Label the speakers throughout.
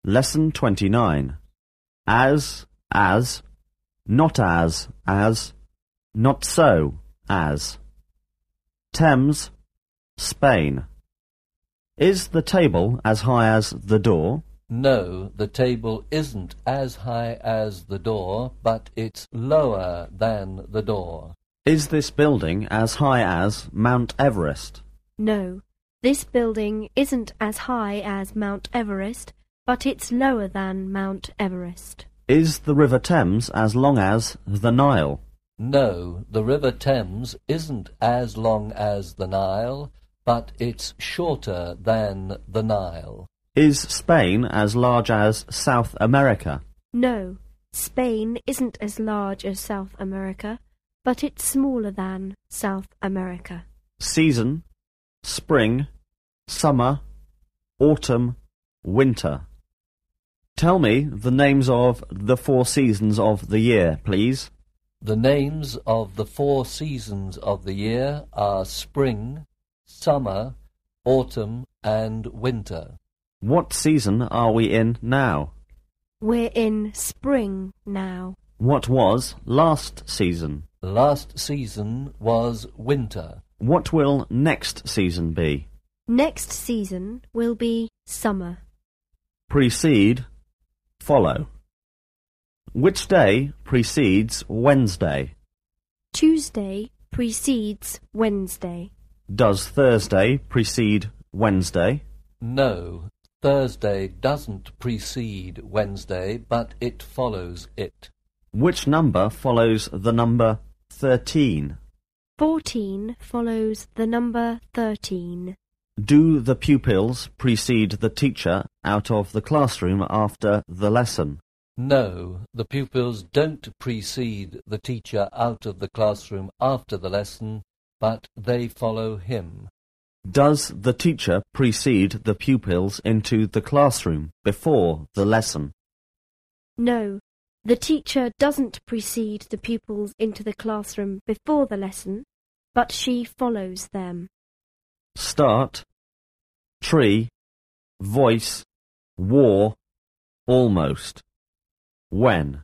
Speaker 1: Lesson 29. As, not as, not so, as. Thames, Spain. Is the table as high as the door?
Speaker 2: No, the table isn't as high as the door, but it's lower than the door.
Speaker 1: Is this building as high as Mount Everest?
Speaker 3: No, this building isn't as high as Mount Everest, but it's lower than Mount Everest.
Speaker 1: Is the River Thames as long as the Nile?
Speaker 2: No, the River Thames isn't as long as the Nile, but it's shorter than the Nile.
Speaker 1: Is Spain as large as South America?
Speaker 3: No, Spain isn't as large as South America, but it's smaller than South America.
Speaker 1: Season, spring, summer, autumn, winter. Tell me the names of the 4 seasons of the year, please.
Speaker 2: The names of the 4 seasons of the year are spring, summer, autumn, and winter.
Speaker 1: What season are we in now?
Speaker 3: We're in spring now.
Speaker 1: What was last season?
Speaker 2: Last season was winter.
Speaker 1: What will next season be?
Speaker 3: Next season will be summer.
Speaker 1: Precede, follow. Which day precedes Wednesday?
Speaker 3: Tuesday precedes Wednesday.
Speaker 1: Does Thursday precede Wednesday?
Speaker 2: No, Thursday doesn't precede Wednesday, but it follows it.
Speaker 1: Which number follows the number 13?
Speaker 3: 14 follows the number 13.
Speaker 1: Do the pupils precede the teacher out of the classroom after the lesson?
Speaker 2: No, the pupils don't precede the teacher out of the classroom after the lesson, but they follow him.
Speaker 1: Does the teacher precede the pupils into the classroom before the lesson?
Speaker 3: No, the teacher doesn't precede the pupils into the classroom before the lesson, but she follows them.
Speaker 1: Start, tree, voice, war, almost. When?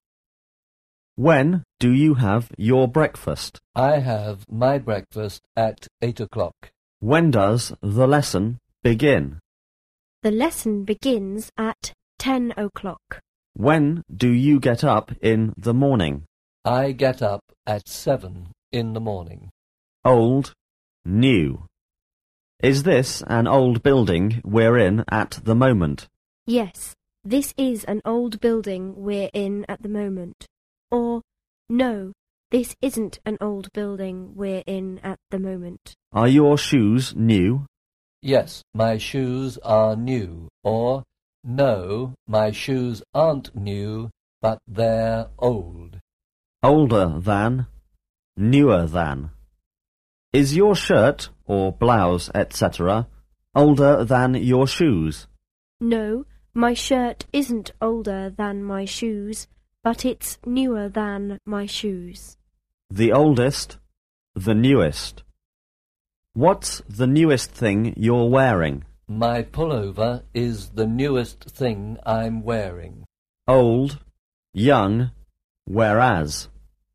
Speaker 1: When do you have your breakfast?
Speaker 2: I have my breakfast at 8 o'clock.
Speaker 1: When does the lesson begin?
Speaker 3: The lesson begins at 10 o'clock.
Speaker 1: When do you get up in the morning?
Speaker 2: I get up at 7 in the morning.
Speaker 1: Old, new. Is this an old building we're in at the moment?
Speaker 3: Yes, this is an old building we're in at the moment. Or, no, this isn't an old building we're in at the moment.
Speaker 1: Are your shoes new?
Speaker 2: Yes, my shoes are new. Or, no, my shoes aren't new, but they're old.
Speaker 1: Older than, newer than. Is your shirt or blouse, etc., older than your shoes?
Speaker 3: No, my shirt isn't older than my shoes, but it's newer than my shoes.
Speaker 1: The oldest, the newest. What's the newest thing you're wearing?
Speaker 2: My pullover is the newest thing I'm wearing.
Speaker 1: Old, young, whereas.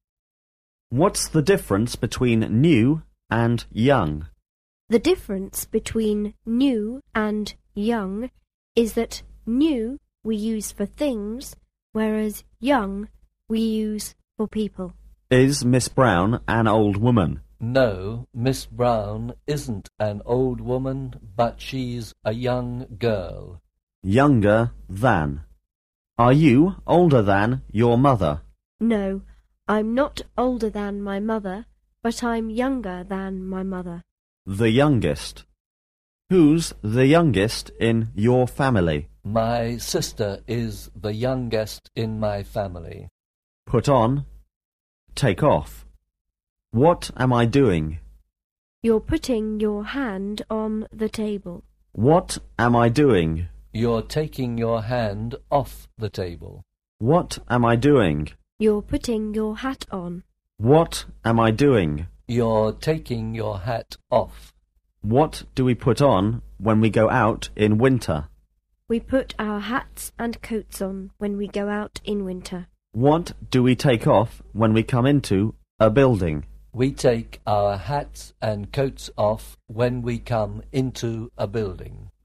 Speaker 1: What's the difference between new and young?
Speaker 3: The difference between new and young is that new we use for things, whereas young we use for people.
Speaker 1: Is Miss Brown an old woman?
Speaker 2: No, Miss Brown isn't an old woman, but she's a young girl.
Speaker 1: Younger than. Are you older than your mother?
Speaker 3: No, I'm not older than my mother, but I'm younger than my mother.
Speaker 1: The youngest. Who's the youngest in your family?
Speaker 2: My sister is the youngest in my family.
Speaker 1: Put on, take off. What am I doing?
Speaker 3: You're putting your hand on the table.
Speaker 1: What am I doing?
Speaker 2: You're taking your hand off the table.
Speaker 1: What am I doing?
Speaker 3: You're putting your hat on.
Speaker 1: What am I doing?
Speaker 2: You're taking your hat off.
Speaker 1: What do we put on when we go out in winter?
Speaker 3: We put our hats and coats on when we go out in winter.
Speaker 1: What do we take off when we come into a building?
Speaker 2: We take our hats and coats off when we come into a building.